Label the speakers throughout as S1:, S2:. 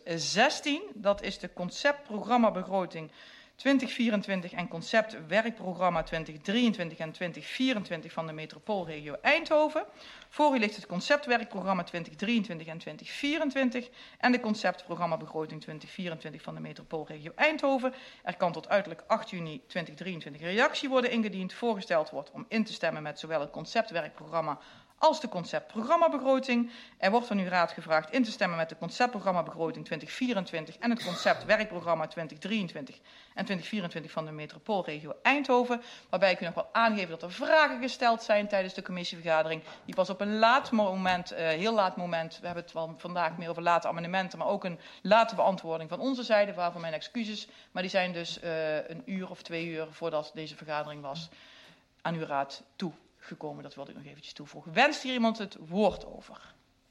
S1: 16. Dat is de conceptprogrammabegroting 2024 en conceptwerkprogramma 2023 en 2024 van de metropoolregio Eindhoven. Voor u ligt het conceptwerkprogramma 2023 en 2024 en de conceptprogrammabegroting 2024 van de metropoolregio Eindhoven. Er kan tot uiterlijk 8 juni 2023 reactie worden ingediend. Voorgesteld wordt om in te stemmen met zowel het conceptwerkprogramma als de conceptprogrammabegroting. Er wordt van uw raad gevraagd in te stemmen met de conceptprogrammabegroting 2024 en het conceptwerkprogramma 2023 en 2024 van de metropoolregio Eindhoven. Waarbij ik u nog wel aangeven dat er vragen gesteld zijn tijdens de commissievergadering. Die pas op een laat moment, heel laat moment, we hebben het wel vandaag meer over late amendementen, maar ook een late beantwoording van onze zijde, waarvoor mijn excuses. Maar die zijn dus een uur of 2 uur voordat deze vergadering was aan uw raad toegekomen. Dat wilde ik nog eventjes toevoegen. Wenst hier iemand het woord over?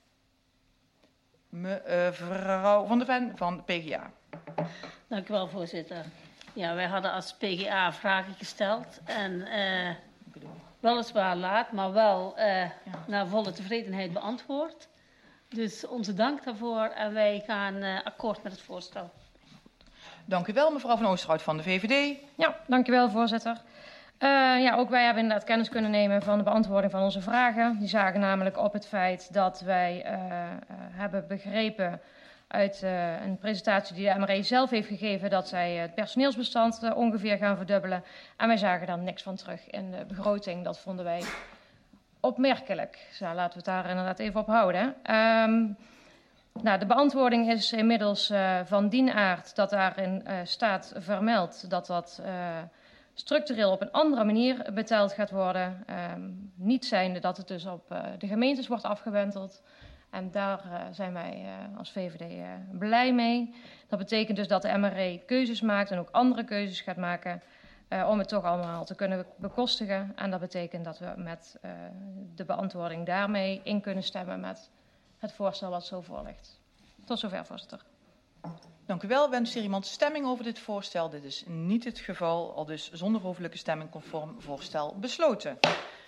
S1: Mevrouw Van der Ven van de PGA.
S2: Dank u wel, voorzitter. Ja, wij hadden als PGA vragen gesteld en weliswaar laat, maar wel naar volle tevredenheid beantwoord. Dus onze dank daarvoor en wij gaan akkoord met het voorstel.
S1: Dank u wel, mevrouw Van Oosterhout van de VVD.
S3: Ja, dank u wel, voorzitter. Ook wij hebben inderdaad kennis kunnen nemen van de beantwoording van onze vragen. Die zagen namelijk op het feit dat wij hebben begrepen uit een presentatie die de MRE zelf heeft gegeven dat zij het personeelsbestand ongeveer gaan verdubbelen. En wij zagen daar niks van terug in de begroting. Dat vonden wij opmerkelijk. Dus laten we het daar inderdaad even op houden. De beantwoording is inmiddels van dien aard dat daarin staat vermeld dat structureel op een andere manier betaald gaat worden. Niet zijnde dat het dus op de gemeentes wordt afgewenteld. En daar zijn wij als VVD blij mee. Dat betekent dus dat de MRE keuzes maakt en ook andere keuzes gaat maken om het toch allemaal te kunnen bekostigen. En dat betekent dat we met de beantwoording daarmee in kunnen stemmen met het voorstel wat zo voor ligt. Tot zover, voorzitter.
S1: Dank u wel. Wenst hier iemand stemming over dit voorstel? Dit is niet het geval, al dus zonder hoofdelijke stemming conform voorstel besloten.